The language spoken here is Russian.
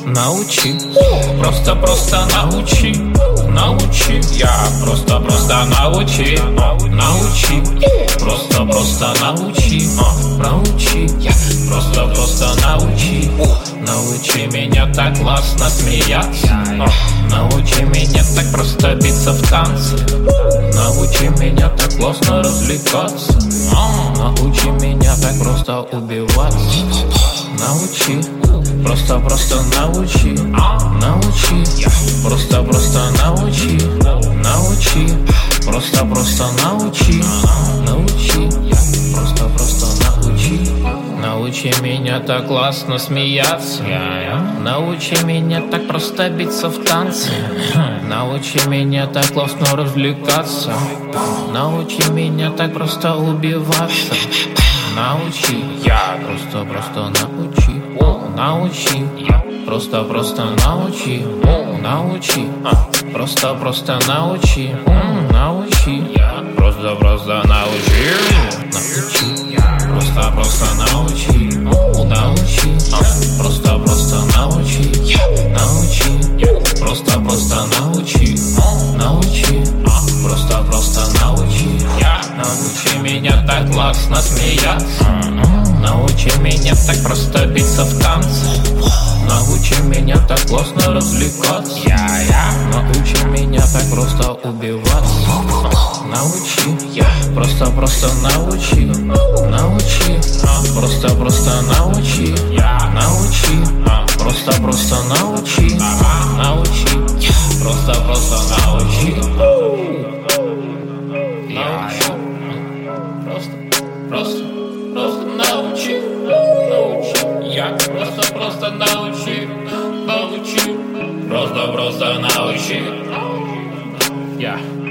научи, просто научи, научи, я просто научи, научи, просто научи, научи, просто научи, научи меня так классно смеяться, научи меня так просто биться в танце, научи меня так классно развлекаться, научи меня так просто убиваться, научи, просто научи, научи, просто научи, научи, просто научи, научи, просто научи, научи меня так классно смеяться, научи меня так просто биться в танце, научи меня так классно развлекаться, научи меня так просто убиваться, научи, я просто научи, научи, просто научи, научи, просто научи, научи, просто научи, научи, просто научи, научи, просто научи, научи, просто научи, научи, просто научи, научи меня так классно смеяться, научи меня так просто биться в танце, научи меня так классно развлекаться, научи меня так просто убиваться, научи, просто научи, научи, просто научи, научи, просто научи, научи, просто научи, просто научи, научи, я просто научи, научи, просто научи, я.